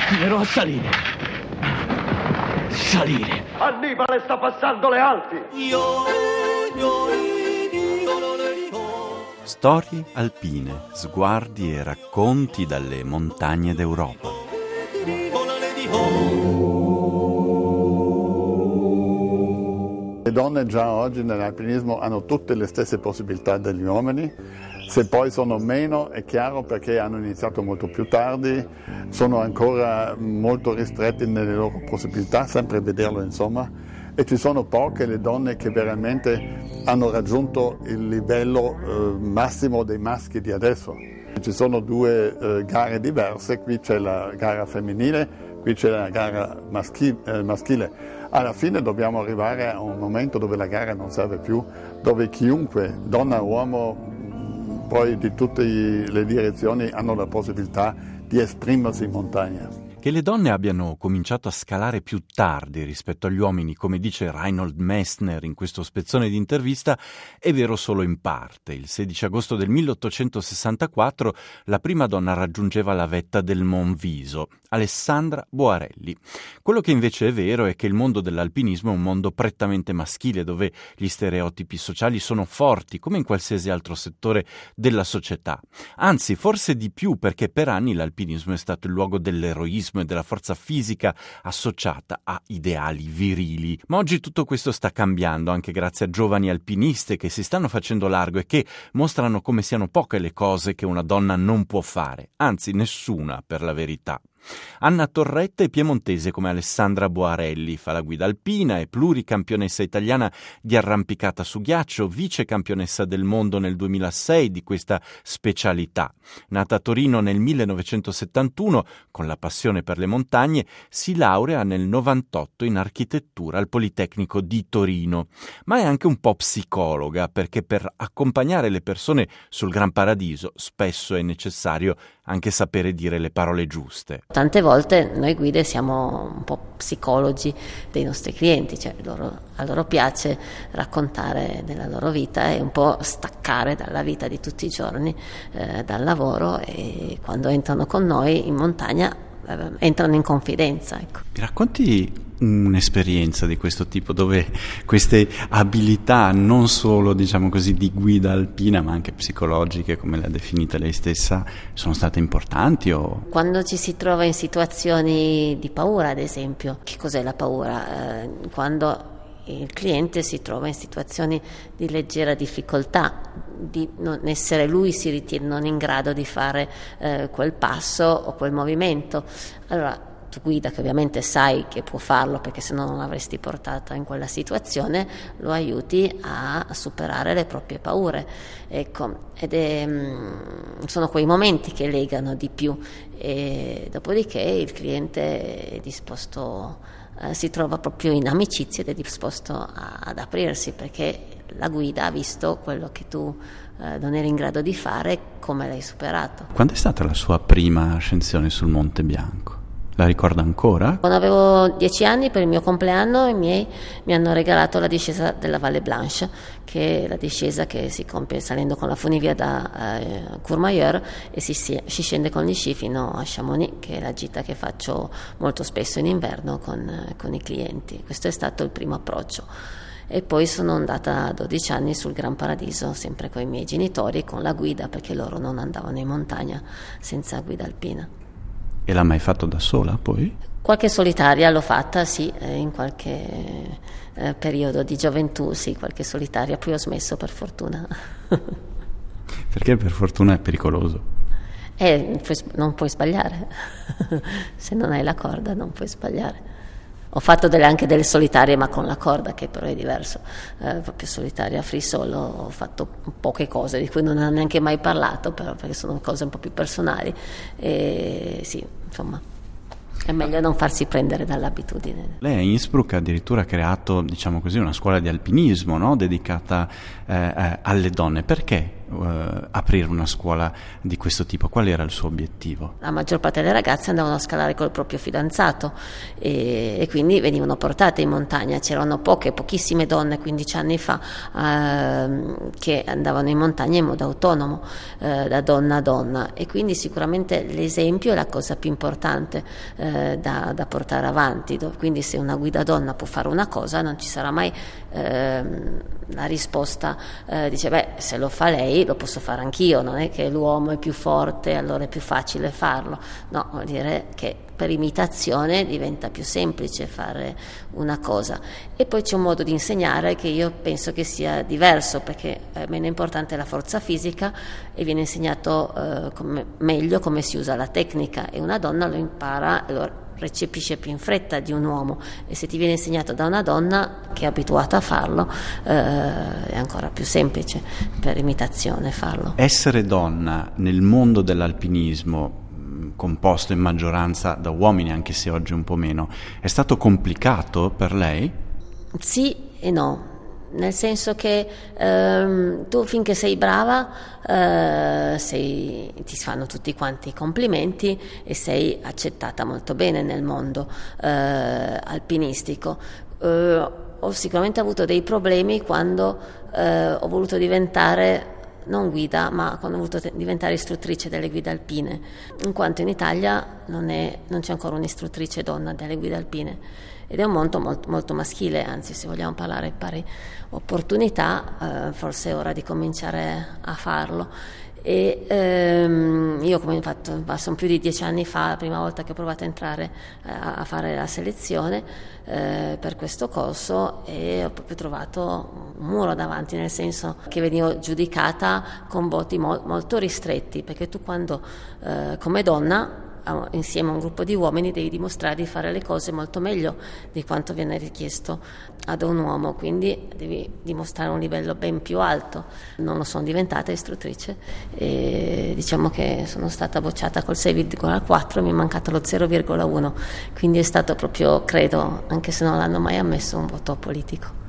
Continuerò a salire. Salire. Annibale sta passando le Alpi. Storie alpine, sguardi e racconti dalle montagne d'Europa. Le donne già oggi nell'alpinismo hanno tutte le stesse possibilità degli uomini, se poi sono meno è chiaro perché hanno iniziato molto più tardi, sono ancora molto ristretti nelle loro possibilità, sempre vederlo insomma, e ci sono poche le donne che veramente hanno raggiunto il livello massimo dei maschi di adesso. Ci sono due gare diverse, qui c'è la gara femminile, qui c'è la gara maschile. Alla fine dobbiamo arrivare a un momento dove la gara non serve più, dove chiunque, donna o uomo, poi di tutte le direzioni, hanno la possibilità di esprimersi in montagna. Che le donne abbiano cominciato a scalare più tardi rispetto agli uomini, come dice Reinhold Messner in questo spezzone di intervista, è vero solo in parte. Il 16 agosto del 1864 la prima donna raggiungeva la vetta del Monviso, Alessandra Boarelli. Quello che invece è vero è che il mondo dell'alpinismo è un mondo prettamente maschile, dove gli stereotipi sociali sono forti, come in qualsiasi altro settore della società. Anzi, forse di più, perché per anni l'alpinismo è stato il luogo dell'eroismo e della forza fisica associata a ideali virili. Ma oggi tutto questo sta cambiando anche grazie a giovani alpiniste che si stanno facendo largo e che mostrano come siano poche le cose che una donna non può fare, anzi nessuna per la verità. Anna Torretta è piemontese come Alessandra Boarelli, fa la guida alpina, è pluricampionessa italiana di arrampicata su ghiaccio, vice campionessa del mondo nel 2006 di questa specialità. Nata a Torino nel 1971, con la passione per le montagne, si laurea nel 98 in architettura al Politecnico di Torino. Ma è anche un po' psicologa, perché per accompagnare le persone sul Gran Paradiso spesso è necessario anche sapere dire le parole giuste. Tante volte noi guide siamo un po' psicologi dei nostri clienti, cioè a loro piace raccontare della loro vita e un po' staccare dalla vita di tutti i giorni, dal lavoro, e quando entrano con noi in montagna entrano in confidenza. Ecco. Mi racconti un'esperienza di questo tipo, dove queste abilità non solo, diciamo così, di guida alpina, ma anche psicologiche, come l'ha definita lei stessa, sono state importanti? O quando ci si trova in situazioni di paura, ad esempio. Che cos'è la paura? Quando il cliente si trova in situazioni di leggera difficoltà, di non essere lui si ritiene non in grado di fare quel passo o quel movimento. Allora tu guida, che ovviamente sai che può farlo perché se no non l'avresti portata in quella situazione, lo aiuti a superare le proprie paure, ecco, sono quei momenti che legano di più, e dopodiché il cliente è disposto, si trova proprio in amicizia ed è disposto ad aprirsi, perché la guida ha visto quello che tu non eri in grado di fare, come l'hai superato. Quando è stata la sua prima ascensione sul Monte Bianco? La ricorda ancora? Quando avevo 10 anni, per il mio compleanno, i miei mi hanno regalato la discesa della Valle Blanche, che è la discesa che si compie salendo con la funivia da Courmayeur e si scende con gli sci fino a Chamonix, che è la gita che faccio molto spesso in inverno con i clienti. Questo è stato il primo approccio. E poi sono andata a 12 anni sul Gran Paradiso, sempre con i miei genitori, con la guida, perché loro non andavano in montagna senza guida alpina. E l'ha mai fatto da sola poi? Qualche solitaria l'ho fatta, sì, in qualche periodo di gioventù, sì, qualche solitaria, poi ho smesso per fortuna. Perché per fortuna è pericoloso? Non puoi sbagliare, se non hai la corda non puoi sbagliare. Ho fatto anche delle solitarie, ma con la corda, che però è diverso. Proprio solitaria free solo ho fatto poche cose di cui non ho neanche mai parlato, però perché sono cose un po' più personali. E sì, insomma, è meglio non farsi prendere dall'abitudine. Lei a Innsbruck ha addirittura creato, diciamo così, una scuola di alpinismo, no? Dedicata alle donne. Perché? aprire una scuola di questo tipo? Qual era il suo obiettivo? La maggior parte delle ragazze andavano a scalare col proprio fidanzato e quindi venivano portate in montagna. C'erano pochissime donne 15 anni fa che andavano in montagna in modo autonomo, da donna a donna, e quindi sicuramente l'esempio è la cosa più importante da portare avanti. Quindi se una guida donna può fare una cosa, non ci sarà mai la risposta dice se lo fa lei lo posso fare anch'io, non è che l'uomo è più forte allora è più facile farlo, no, vuol dire che per imitazione diventa più semplice fare una cosa. E poi c'è un modo di insegnare che io penso che sia diverso, perché è meno importante la forza fisica e viene insegnato meglio come si usa la tecnica, e una donna lo impara e lo recepisce più in fretta di un uomo, e se ti viene insegnato da una donna che è abituata a farlo è ancora più semplice per imitazione farlo. Essere donna nel mondo dell'alpinismo, composto in maggioranza da uomini, anche se oggi un po' meno, è stato complicato per lei? Sì e no. Nel senso che tu finché sei brava ti fanno tutti quanti i complimenti e sei accettata molto bene nel mondo alpinistico. Ho sicuramente avuto dei problemi quando ho voluto diventare non guida, ma quando ho voluto diventare istruttrice delle guide alpine, in quanto in Italia non c'è ancora un'istruttrice donna delle guide alpine, ed è un mondo molto, molto maschile. Anzi, se vogliamo parlare di pari opportunità, forse è ora di cominciare a farlo. E io, come fatto, sono più di 10 anni fa, la prima volta che ho provato a entrare a fare la selezione per questo corso, e ho proprio trovato un muro davanti, nel senso che venivo giudicata con voti molto ristretti, perché tu quando come donna insieme a un gruppo di uomini devi dimostrare di fare le cose molto meglio di quanto viene richiesto ad un uomo, quindi devi dimostrare un livello ben più alto. Non lo sono diventata istruttrice e diciamo che sono stata bocciata col 6,4 e mi è mancato lo 0,1, quindi è stato proprio, credo, anche se non l'hanno mai ammesso, un voto politico.